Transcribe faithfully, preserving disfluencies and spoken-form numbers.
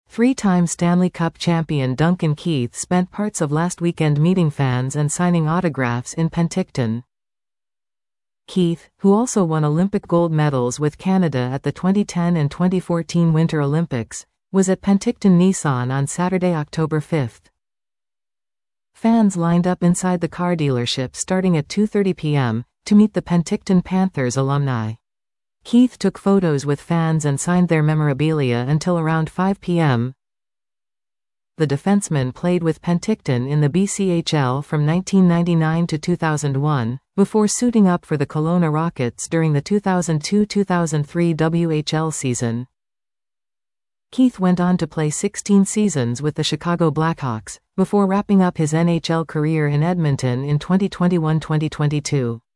Three-time Stanley Cup champion Duncan Keith spent parts of last weekend meeting fans and signing autographs in Penticton. Keith, who also won Olympic gold medals with Canada at the twenty ten and twenty fourteen Winter Olympics, was at Penticton Nissan on Saturday, October fifth. Fans lined up inside the car dealership starting at two thirty p m to meet the Penticton Panthers alumni. Keith took photos with fans and signed their memorabilia until around five p m The defenseman played with Penticton in the B C H L from nineteen ninety-nine to two thousand one, before suiting up for the Kelowna Rockets during the two thousand two two thousand three W H L season. Keith went on to play sixteen seasons with the Chicago Blackhawks, before wrapping up his N H L career in Edmonton in twenty twenty-one twenty twenty-two.